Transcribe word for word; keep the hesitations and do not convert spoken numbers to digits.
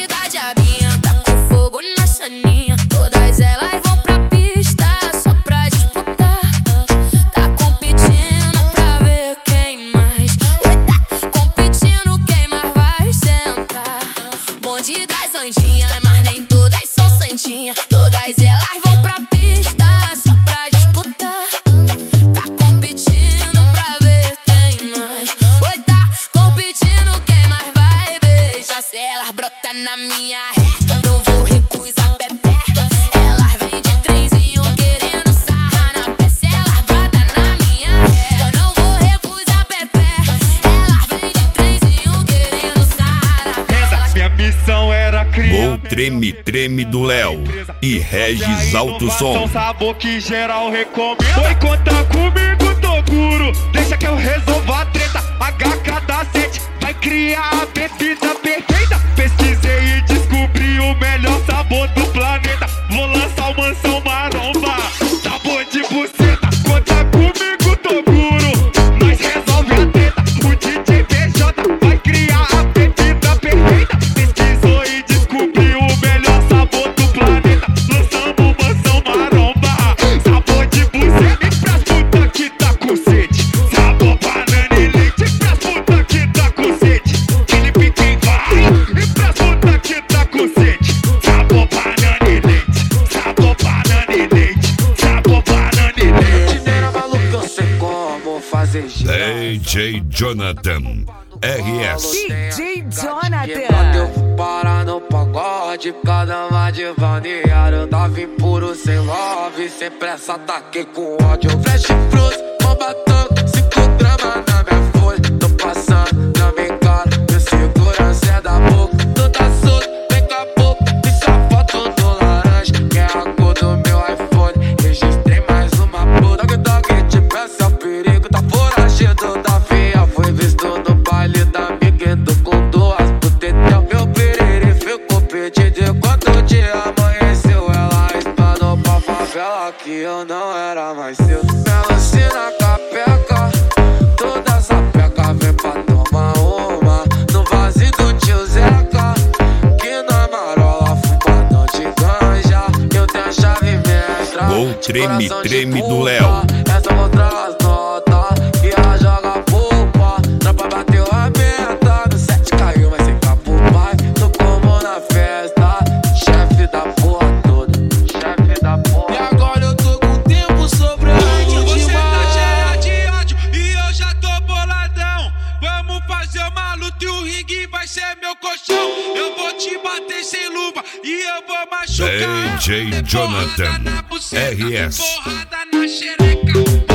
bonde da diabinha, tá com fogo na saninha. Todas elas vão pra pista só pra disputar. Tá competindo pra ver quem mais. Tá competindo quem mais vai sentar. Bonde das anjinhas, mas nem todas são santinhas. Todas elas vão pra pista só pra disputar. Tá competindo pra ver quem mais. Oi, tá competindo quem mais vai beijar. Se elas brotam na minha reta, não vou recusar bebê. Elas vêm de trenzinho querendo sarrar na pé. Se elas brotam na minha reta, não vou recusar bebê. Elas vêm de trenzinho querendo sarrar na pé. Essa minha missão era criar Gol Treme Treme do Léo e Regis Alto Som. Sabor que geral recomenda. Foi contar comigo, Toguro. Deixa que eu resolva a treta. H K da sete vai criar a bebida perfeita. Pesquisei e descobri o melhor sabor do planeta. Vou lançar o Mansão Maromba, sabor de buceta. Conta comigo, Toguro, nós resolve a treta. O D J B J vai criar a bebida perfeita. Pesquisou e descobriu o melhor sabor do planeta. Lançamos o Mansão Maromba, sabor de buceta. E pras puta que tá com sede, sabor banana e leite. E pras puta que tá com sede, Felipe quem vai. E pras puta que tá com sede, sabor banana e leite. Sabor banana e leite. Sabor banana e leite. Dinheiro maluco, eu sei como fazer girar. D J Jonathan R S. D J Eu Jonathan. vou parar no pagode, cada uma de vaneiro. Tava impuro, sem love, sem pressa, ataquei com ódio. Flash Cruz, mó batom, cinco gramas na minha folha. Tô passando na minha cara, meu segurança é da boca. Tu tá solto, vem com a boca, isso é foto do laranja, que é a cor do meu iPhone. Registrei mais uma puta, que toque te peça, o perigo tá foragido da via. Foi visto no baile da amiguinho com duas putetel. Meu perere ficou perdido enquanto o dia amanheceu. Ela espanou pra favela que eu não era mais seu. Melancia capeca, toda essa peca vem pra tomar uma no vazio do tio Zeca, que na marola fumadão de ganja. Eu tenho a chave mestra, Gol Treme coração de Treme do puta. Léo. Essa mostra as notas e ela joga polpa. Tropa bateu a meta, no set caiu, mas sem capo pai. Tô como na festa, chefe da porra toda, chefe da porra. E agora eu tô com tempo sobrando. Você tá cheia de ódio e eu já tô boladão. Vamos fazer uma luta e o ringue vai ser meu colchão. Eu vou te bater sem luva e eu vou machucar. D J Porrada Jonathan na buceta, R S. porrada na xereca.